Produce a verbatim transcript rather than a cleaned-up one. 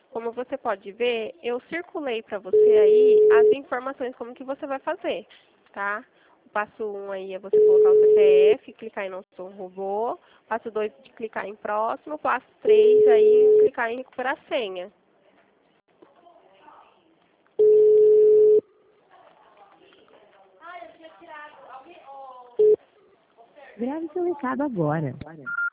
Como você pode ver, eu circulei para você aí as informações como que você vai fazer, tá? O passo um aí é você colocar o C P F, clicar em não sou um robô. Passo dois de clicar em próximo. Passo três aí, clicar em recuperar a senha. Grave seu recado agora.